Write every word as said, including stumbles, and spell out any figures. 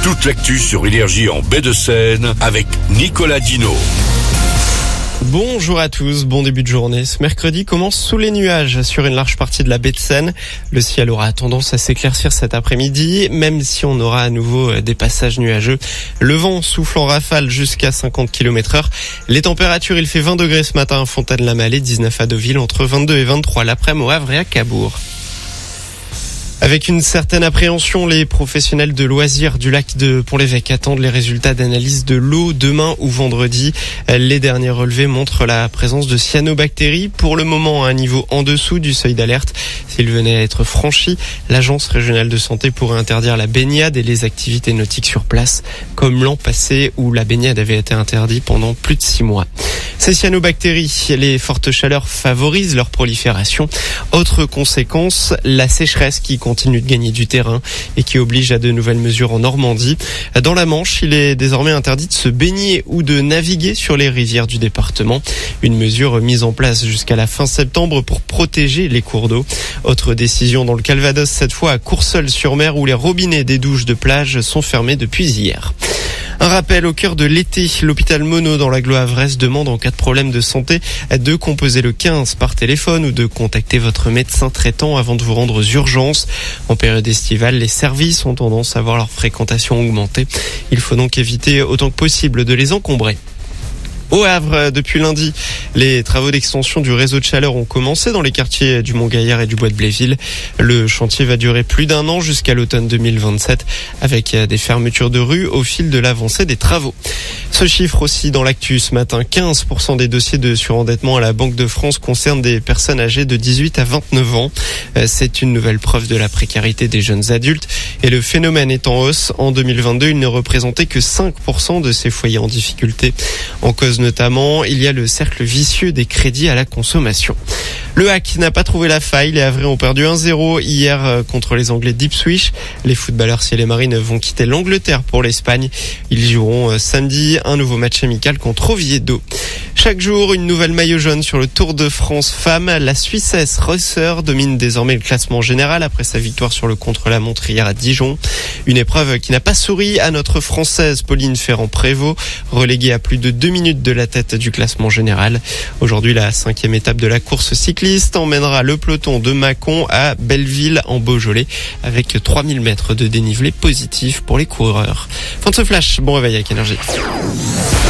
Toute l'actu sur Énergie en baie de Seine avec Nicolas Dino. Bonjour à tous, bon début de journée. Ce mercredi commence sous les nuages sur une large partie de la baie de Seine. Le ciel aura tendance à s'éclaircir cet après-midi, même si on aura à nouveau des passages nuageux. Le vent souffle en rafale jusqu'à cinquante kilomètres heure. Les températures, il fait vingt degrés ce matin à Fontaine-la-Mallée, dix-neuf à Deauville, entre vingt-deux et vingt-trois l'après-midi au Havre et à Cabourg. Avec une certaine appréhension, les professionnels de loisirs du lac de Pont-l'Évêque attendent les résultats d'analyse de l'eau demain ou vendredi. Les derniers relevés montrent la présence de cyanobactéries, pour le moment à un niveau en dessous du seuil d'alerte. S'il venait à être franchi, l'Agence régionale de santé pourrait interdire la baignade et les activités nautiques sur place, comme l'an passé où la baignade avait été interdite pendant plus de six mois. Ces cyanobactéries, les fortes chaleurs favorisent leur prolifération. Autre conséquence, la sécheresse qui continue de gagner du terrain et qui oblige à de nouvelles mesures en Normandie. Dans la Manche, il est désormais interdit de se baigner ou de naviguer sur les rivières du département. Une mesure mise en place jusqu'à la fin septembre pour protéger les cours d'eau. Autre décision dans le Calvados, cette fois à Courseulles-sur-Mer, où les robinets des douches de plage sont fermés depuis hier. Un rappel au cœur de l'été, l'hôpital Monod dans l'agglo havraise demande en cas de problème de santé de composer le quinze par téléphone ou de contacter votre médecin traitant avant de vous rendre aux urgences. En période estivale, les services ont tendance à voir leur fréquentation augmenter. Il faut donc éviter autant que possible de les encombrer. Au Havre, depuis lundi, les travaux d'extension du réseau de chaleur ont commencé dans les quartiers du Mont-Gaillard et du Bois de Bléville. Le chantier va durer plus d'un an jusqu'à l'automne deux mille vingt-sept, avec des fermetures de rues au fil de l'avancée des travaux. Ce chiffre aussi dans l'actu ce matin, quinze pour cent des dossiers de surendettement à la Banque de France concernent des personnes âgées de dix-huit à vingt-neuf ans. C'est une nouvelle preuve de la précarité des jeunes adultes. Et le phénomène est en hausse. En deux mille vingt-deux, il ne représentait que cinq pour cent de ces foyers en difficulté. En cause notamment, il y a le cercle vicieux des crédits à la consommation. Le hack n'a pas trouvé la faille. Les Havrais ont perdu un zéro hier contre les Anglais d'Ipswich. Les footballeurs ciel et marine vont quitter l'Angleterre pour l'Espagne. Ils joueront samedi un nouveau match amical contre Oviedo. Chaque jour, une nouvelle maillot jaune sur le Tour de France femmes. La Suissesse Reusser domine désormais le classement général après sa victoire sur le contre-la-montre hier à Dijon. Une épreuve qui n'a pas souri à notre Française Pauline Ferrand-Prévot, reléguée à plus de deux minutes de la tête du classement général. Aujourd'hui, la cinquième étape de la course cycliste emmènera le peloton de Mâcon à Belleville en Beaujolais avec trois mille mètres de dénivelé positif pour les coureurs. Fin de ce flash, bon réveil avec Énergie.